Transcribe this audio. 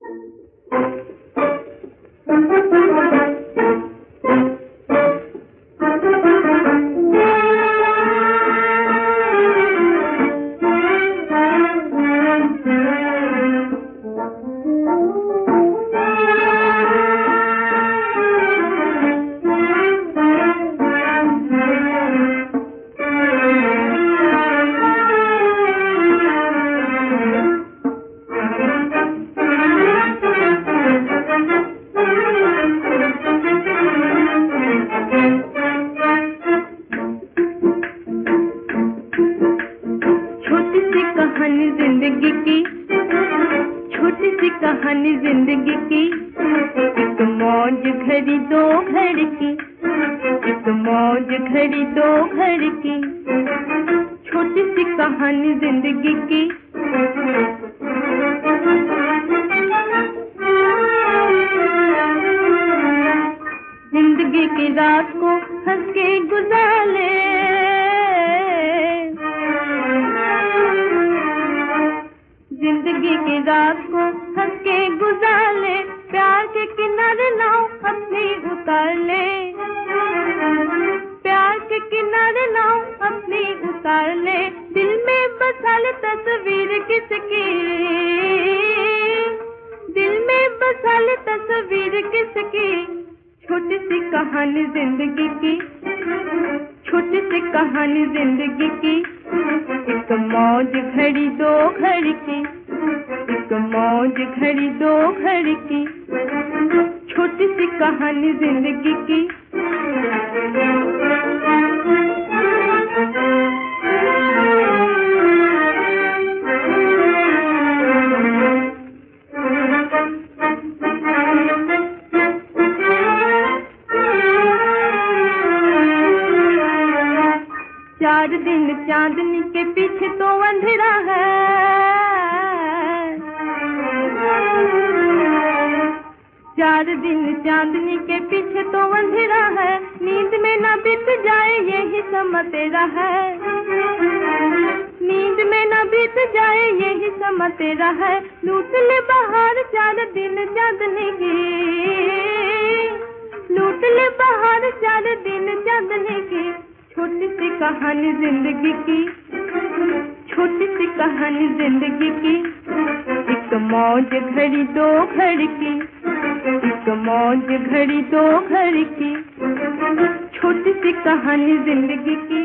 जिंदगी की छोटी सी कहानी जिंदगी की, एक मौज घड़ी दो घर की, एक मौज घड़ी दो घर की, छोटी सी कहानी जिंदगी की। जिंदगी की रात को हंस के गुजार ले, जिंदगी की रात को हंस के गुजार ले, प्यार के किनारे नाव अपनी उतार ले, प्यार के किनारे नाव अपनी उतार ले, दिल में बसा ले तस्वीर किसकी, दिल में बसा ले तस्वीर किसकी, छोटी सी कहानी जिंदगी की, छोटी सी कहानी जिंदगी की, एक मौज घड़ी दो घर की, एक मौज घड़ी दो घर की, छोटी सी कहानी जिंदगी की। 4 दिन चांदनी के पीछे तो अंधेरा है, 4 दिन चांदनी के पीछे तो अंधेरा है, नींद में ना बीत जाए यही समा तेरा है, नींद में ना बीत जाए यही समा तेरा है, लूट ले बाहर 4 दिन चांदनी की, लूट ले बाहर 4 दिन चांदनी की, छोटी सी कहानी जिंदगी की, छोटी सी कहानी जिंदगी की, एक मौज घड़ी दो घर की, एक मौज घड़ी दो घर की, छोटी सी कहानी जिंदगी की।